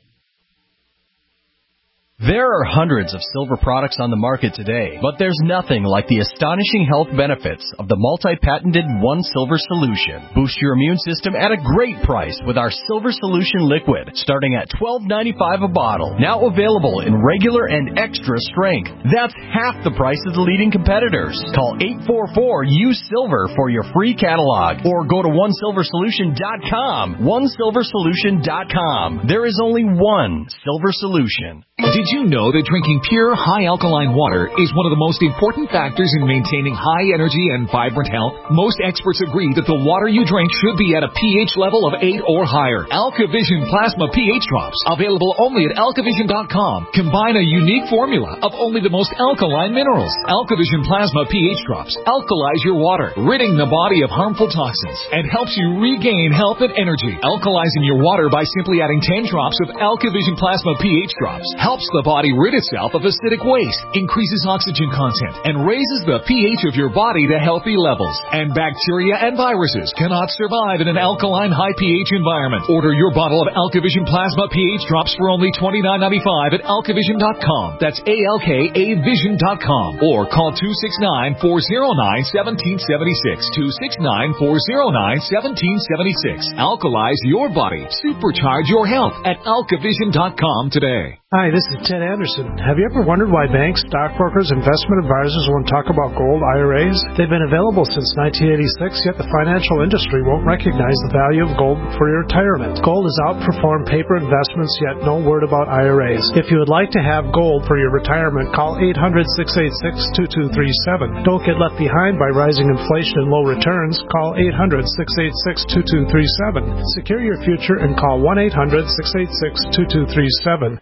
There are hundreds of silver products on the market today, but there's nothing like the astonishing health benefits of the multi-patented One Silver Solution. Boost your immune system at a great price with our Silver Solution Liquid, starting at twelve ninety-five a bottle. Now available in regular and extra strength. That's half the price of the leading competitors. Call eight four four, U S I L V E R for your free catalog, or go to one silver solution dot com. one silver solution dot com. There is only one Silver Solution. Did you know that drinking pure, high-alkaline water is one of the most important factors in maintaining high energy and vibrant health? Most experts agree that the water you drink should be at a pH level of eight or higher. AlkaVision Plasma pH Drops, available only at alkavision dot com, combine a unique formula of only the most alkaline minerals. AlkaVision Plasma pH Drops alkalize your water, ridding the body of harmful toxins, and helps you regain health and energy. Alkalizing your water by simply adding ten drops of AlkaVision Plasma pH Drops helps the body rid itself of acidic waste, increases oxygen content, and raises the pH of your body to healthy levels. And bacteria and viruses cannot survive in an alkaline high pH environment. Order your bottle of AlkaVision Plasma pH Drops for only twenty-nine ninety-five at alkavision dot com. That's A L K A vision dot com. Or call two six nine, four oh nine, one seven seven six. two six nine, four oh nine, one seven seven six. Alkalize your body. Supercharge your health at alkavision dot com today. Hi, this is Ted Anderson. Have you ever wondered why banks, stockbrokers, investment advisors won't talk about gold I R As? They've been available since nineteen eighty-six, yet the financial industry won't recognize the value of gold for your retirement. Gold has outperformed paper investments, yet no word about I R As. If you would like to have gold for your retirement, call eight hundred, six eight six, two two three seven. Don't get left behind by rising inflation and low returns. Call eight hundred, six eight six, two two three seven. Secure your future and call one eight hundred, six eight six, two two three seven.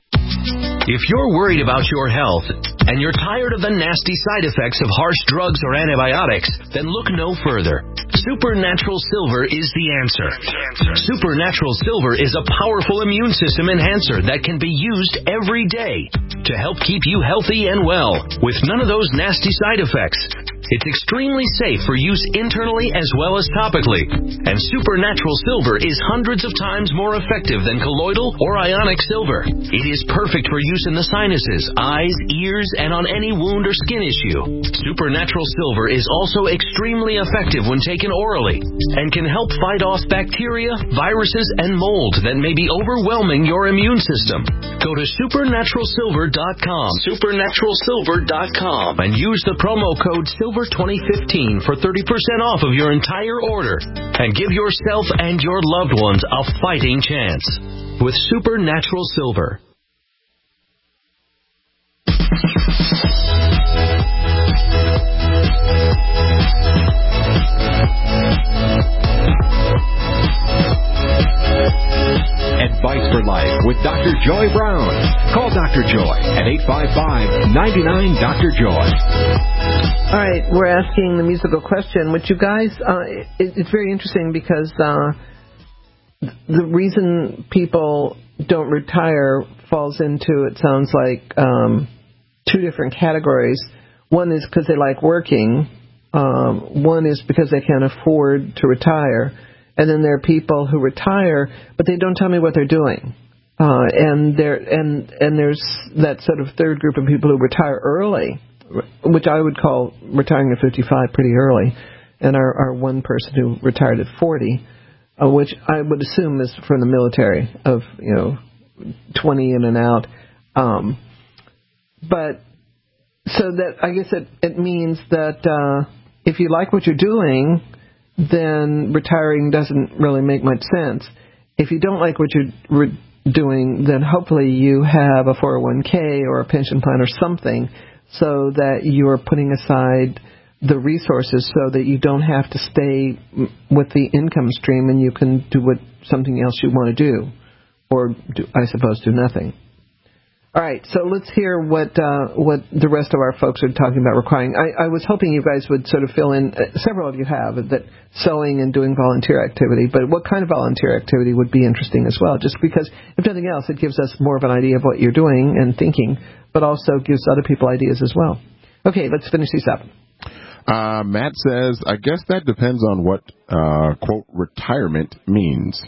If you're worried about your health and you're tired of the nasty side effects of harsh drugs or antibiotics, then look no further. Supernatural Silver is the answer. Supernatural Silver is a powerful immune system enhancer that can be used every day to help keep you healthy and well with none of those nasty side effects. It's extremely safe for use internally as well as topically. And Supernatural Silver is hundreds of times more effective than colloidal or ionic silver. It is perfect for use in the sinuses, eyes, ears, and on any wound or skin issue. Supernatural Silver is also extremely effective when taken orally and can help fight off bacteria, viruses, and mold that may be overwhelming your immune system. Go to supernatural silver dot com, supernatural silver dot com, and use the promo code Silver twenty fifteen for thirty percent off of your entire order and give yourself and your loved ones a fighting chance with Supernatural Silver. Advice for Life with Doctor Joy Brown. Call Doctor Joy at eight five five, nine nine, Doctor Joy. All right, we're asking the musical question, which you guys, uh, it, it's very interesting because uh, the reason people don't retire falls into, it sounds like, um, two different categories. One is because they like working. Um, one is because they can't afford to retire. And then there are people who retire, but they don't tell me what they're doing. Uh, and there and and there's that sort of third group of people who retire early, which I would call retiring at fifty-five pretty early. And our, our one person who retired at forty, uh, which I would assume is from the military, of, you know, twenty in and out. Um, but so that I guess it, it means that uh, if you like what you're doing, then retiring doesn't really make much sense. If you don't like what you're re- doing, then hopefully you have a four oh one k or a pension plan or something so that you're putting aside the resources so that you don't have to stay with the income stream and you can do what something else you want to do, or do, I suppose do nothing. All right, so let's hear what uh, what the rest of our folks are talking about requiring. I, I was hoping you guys would sort of fill in, uh, several of you have, that sewing and doing volunteer activity, but what kind of volunteer activity would be interesting as well, just because, if nothing else, it gives us more of an idea of what you're doing and thinking, but also gives other people ideas as well. Okay, let's finish these up. Uh, Matt says, I guess that depends on what, uh, quote, retirement means.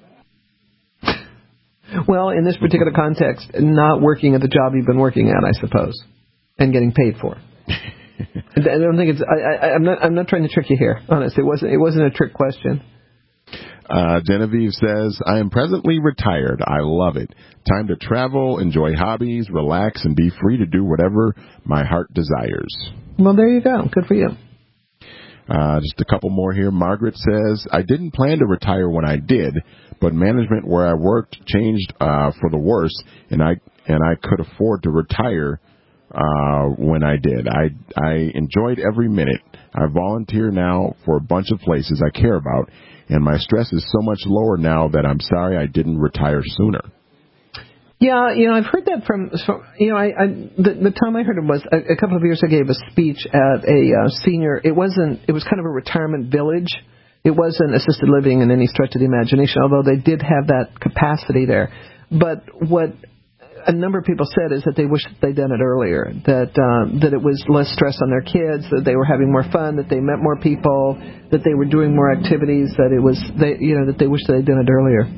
Well, in this particular context, not working at the job you've been working at, I suppose, and getting paid for. I don't think it's. I, I, I'm not. I'm not trying to trick you here. Honestly, it wasn't. It wasn't a trick question. Uh, Genevieve says, I am presently retired. I love it. Time to travel, enjoy hobbies, relax, and be free to do whatever my heart desires. Well, there you go. Good for you. Uh, just a couple more here. Margaret says, I didn't plan to retire when I did, but management where I worked changed uh, for the worse, and I and I could afford to retire uh, when I did. I I enjoyed every minute. I volunteer now for a bunch of places I care about, and my stress is so much lower now that I'm sorry I didn't retire sooner. Yeah, you know, I've heard that from, from you know, I, I the, the time I heard it was a, a couple of years I gave a speech at a uh, senior, it wasn't, it was kind of a retirement village. It wasn't assisted living in any stretch of the imagination, although they did have that capacity there. But what a number of people said is that they wished they'd done it earlier, that uh, that it was less stress on their kids, that they were having more fun, that they met more people, that they were doing more activities, that it was, they, you know, that they wished they'd done it earlier.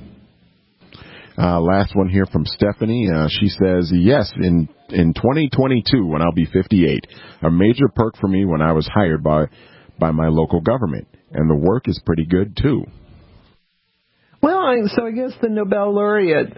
Uh, last one here from Stephanie. Uh, she says, yes, in, in twenty twenty-two, when I'll be fifty-eight, a major perk for me when I was hired by, by my local government. And the work is pretty good, too. Well, I, so I guess the Nobel laureate,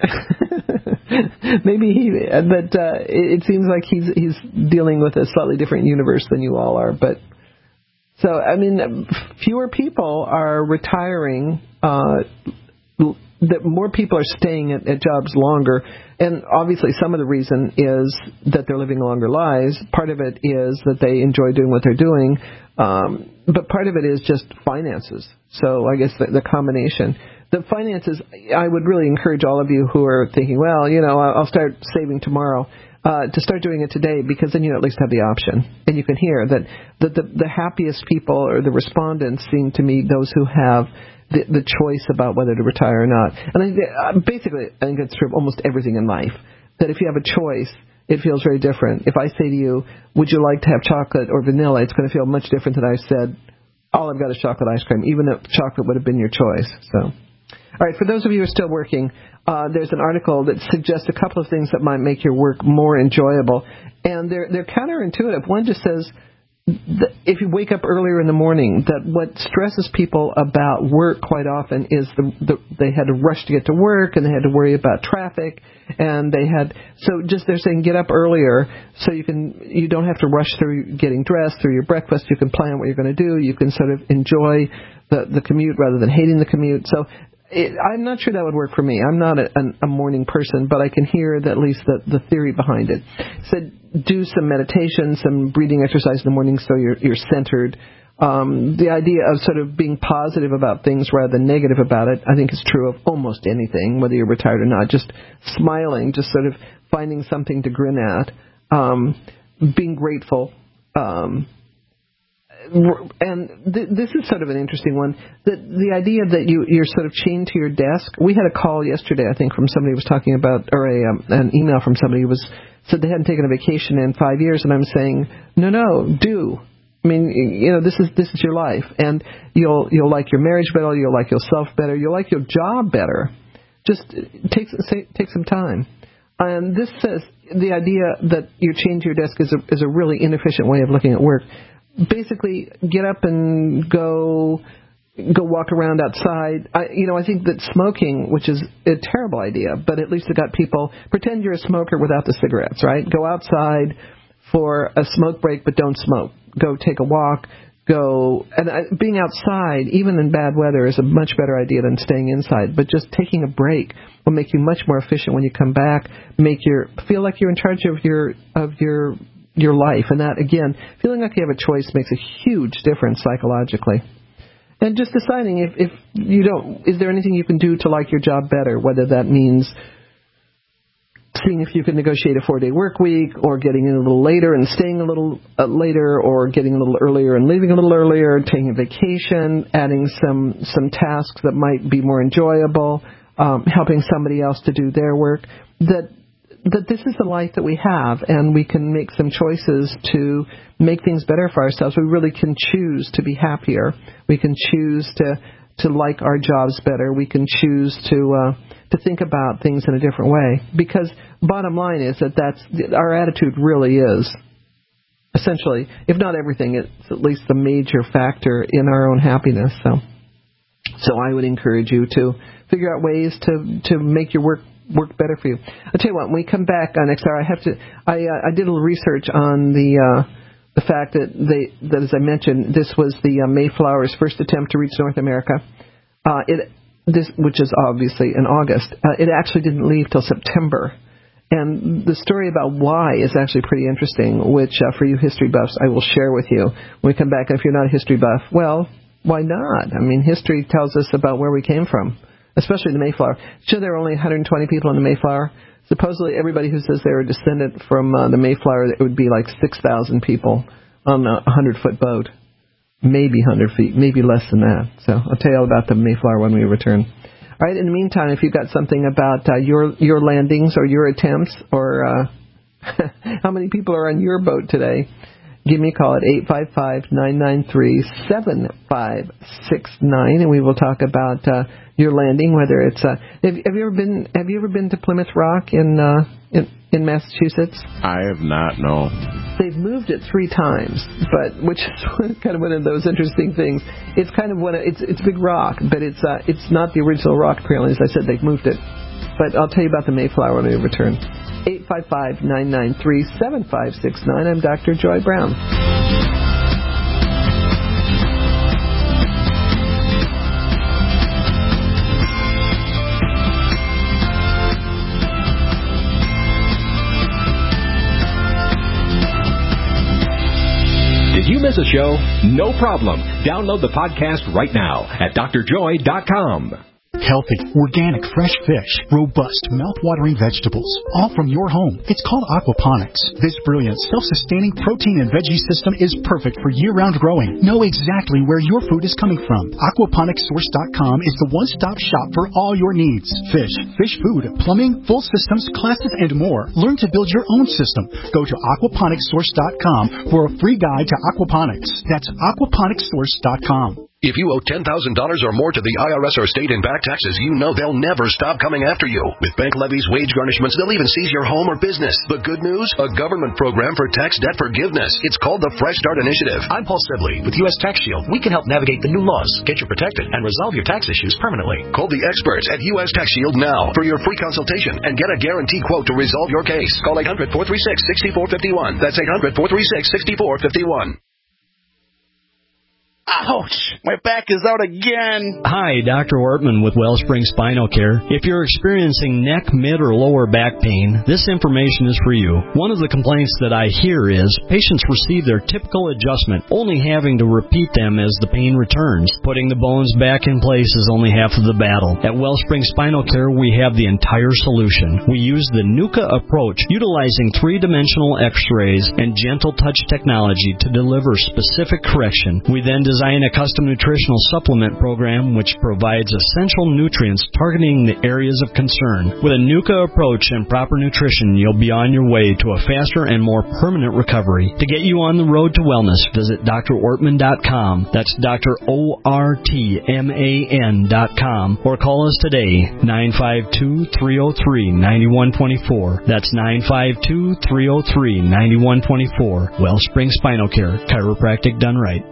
maybe he, but uh, it, it seems like he's he's dealing with a slightly different universe than you all are. But so, I mean, fewer people are retiring. Uh, that more people are staying at, at jobs longer, and obviously some of the reason is that they're living longer lives. Part of it is that they enjoy doing what they're doing, um, but part of it is just finances. So I guess the, the combination. The finances, I would really encourage all of you who are thinking, well, you know, I'll start saving tomorrow, uh, to start doing it today, because then you at least have the option. And you can hear that the, the, the happiest people or the respondents seem to me those who have The, the choice about whether to retire or not. And I, uh, basically, I think it's true of almost everything in life, that if you have a choice, it feels very different. If I say to you, would you like to have chocolate or vanilla, it's going to feel much different than I said, all I've got is chocolate ice cream, even if chocolate would have been your choice. So, all right, for those of you who are still working, uh, there's an article that suggests a couple of things that might make your work more enjoyable. And they're, they're counterintuitive. One just says, if you wake up earlier in the morning, that what stresses people about work quite often is the, the they had to rush to get to work, and they had to worry about traffic, and they had so just they're saying get up earlier so you can you don't have to rush through getting dressed, through your breakfast. You can plan what you're going to do. You can sort of enjoy the the commute rather than hating the commute. So it, I'm not sure that would work for me. I'm not a, a morning person, but I can hear that at least the, the theory behind it. So do some meditation, some breathing exercise in the morning so you're, you're centered. Um, the idea of sort of being positive about things rather than negative about it, I think is true of almost anything, whether you're retired or not. Just smiling, just sort of finding something to grin at, um, being grateful. Um, and th- this is sort of an interesting one. The, the idea that you, you're sort of chained to your desk. We had a call yesterday, I think, from somebody who was talking about, or a, um, an email from somebody who was said they hadn't taken a vacation in five years, and I'm saying, no, no, do. I mean, you know, this is this is your life, and you'll you'll like your marriage better, you'll like yourself better, you'll like your job better. Just take take some time. And this says the idea that you're chained to your desk is a is a really inefficient way of looking at work. Basically, get up and go. Go walk around outside. I, you know, I think that smoking, which is a terrible idea, but at least it got people, pretend you're a smoker without the cigarettes, right? Go outside for a smoke break, but don't smoke. Go take a walk. Go, and I, being outside, even in bad weather, is a much better idea than staying inside. But just taking a break will make you much more efficient when you come back. Make your feel like you're in charge of your of your your life, and that again, feeling like you have a choice makes a huge difference psychologically. And just deciding if, if you don't, is there anything you can do to like your job better, whether that means seeing if you can negotiate a four-day work week, or getting in a little later and staying a little uh, later, or getting a little earlier and leaving a little earlier, taking a vacation, adding some, some tasks that might be more enjoyable, um, helping somebody else to do their work, that that this is the life that we have, and we can make some choices to make things better for ourselves. We really can choose to be happier. We can choose to, to like our jobs better. We can choose to uh, to think about things in a different way. Because bottom line is that that's our attitude really is, essentially, if not everything, it's at least the major factor in our own happiness. So, so I would encourage you to figure out ways to, to make your work work better for you. I'll tell you what, when we come back on next hour, I have to. I uh, I did a little research on the uh, the fact that they that as I mentioned, this was the uh, Mayflower's first attempt to reach North America. Uh, it this which is obviously in August. Uh, it actually didn't leave till September, and the story about why is actually pretty interesting. Which uh, for you history buffs, I will share with you when we come back. And if you're not a history buff, well, why not? I mean, history tells us about where we came from. Especially the Mayflower. Sure, there were only one hundred twenty people on the Mayflower. Supposedly, everybody who says they're a descendant from uh, the Mayflower, it would be like six thousand people on a one hundred foot boat. Maybe one hundred feet, maybe less than that. So I'll tell you all about the Mayflower when we return. All right, in the meantime, if you've got something about uh, your your landings or your attempts, or uh, how many people are on your boat today, give me a call at eight five five, nine nine three, seven five six nine, and we will talk about uh, your landing. Whether it's uh, have, have you ever been have you ever been to Plymouth Rock in uh, in, in Massachusetts? I have not. No. They've moved it three times, but which is kind of one of those interesting things. It's kind of one of, it's it's a big rock, but it's uh, it's not the original rock. Apparently, as I said, they've moved it. But I'll tell you about the Mayflower when we return. eight five five, nine nine three, seven five six nine. I'm Doctor Joy Brown. Did you miss a show? No problem. Download the podcast right now at D R joy dot com. Healthy, organic, fresh fish, robust, mouth-watering vegetables, all from your home. It's called aquaponics. This brilliant, self-sustaining protein and veggie system is perfect for year-round growing. Know exactly where your food is coming from. aquaponics source dot com is the one-stop shop for all your needs. Fish, fish food, plumbing, full systems, classes, and more. Learn to build your own system. Go to aquaponics source dot com for a free guide to aquaponics. That's aquaponics source dot com. If you owe ten thousand dollars or more to the I R S or state in back taxes, you know they'll never stop coming after you. With bank levies, wage garnishments, they'll even seize your home or business. The good news? A government program for tax debt forgiveness. It's called the Fresh Start Initiative. I'm Paul Sibley with U S Tax Shield. We can help navigate the new laws, get you protected, and resolve your tax issues permanently. Call the experts at U S Tax Shield now for your free consultation and get a guaranteed quote to resolve your case. Call eight hundred, four three six, six four five one. That's eight hundred, four three six, six four five one. Ouch! My back is out again. Hi, Doctor Ortman with Wellspring Spinal Care. If you're experiencing neck, mid, or lower back pain, this information is for you. One of the complaints that I hear is patients receive their typical adjustment, only having to repeat them as the pain returns. Putting the bones back in place is only half of the battle. At Wellspring Spinal Care, we have the entire solution. We use the NUCA approach, utilizing three-dimensional x-rays and gentle touch technology to deliver specific correction. We then design a custom nutritional supplement program which provides essential nutrients targeting the areas of concern. With a NUCA approach and proper nutrition, you'll be on your way to a faster and more permanent recovery. To get you on the road to wellness, visit D R ortman dot com. That's D R O R T M A N dot com. Or call us today, nine five two, three oh three, nine one two four. That's nine five two, three oh three, nine one two four. Wellspring Spinal Care, chiropractic done right.